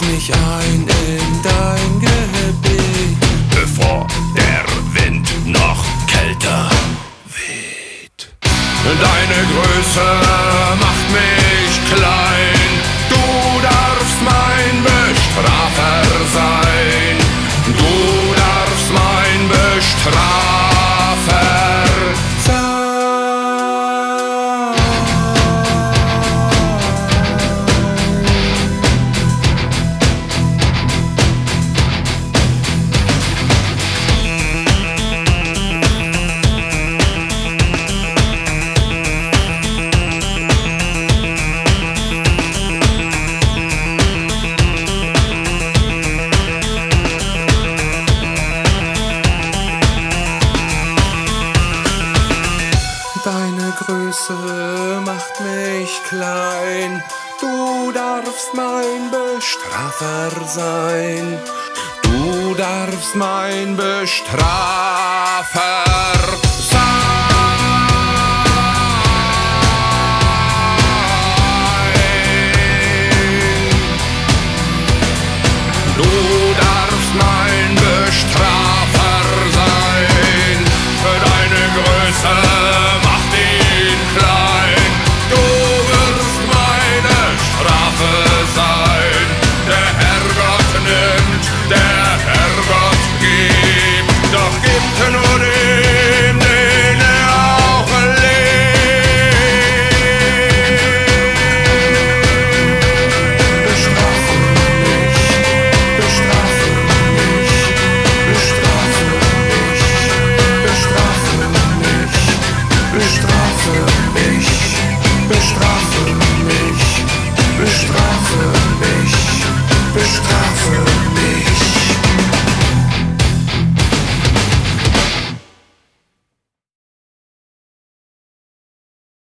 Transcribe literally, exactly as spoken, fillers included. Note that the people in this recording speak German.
mich ein in dein Gebiet, bevor der Wind noch kälter weht. Deine Größe macht mich klein, du darfst mein Bestrafer sein, du darfst mein Bestrafer sein. Deine Größe macht mich klein, du darfst mein Bestrafer sein, du darfst mein Bestrafer sein. Du darfst mein Bestrafer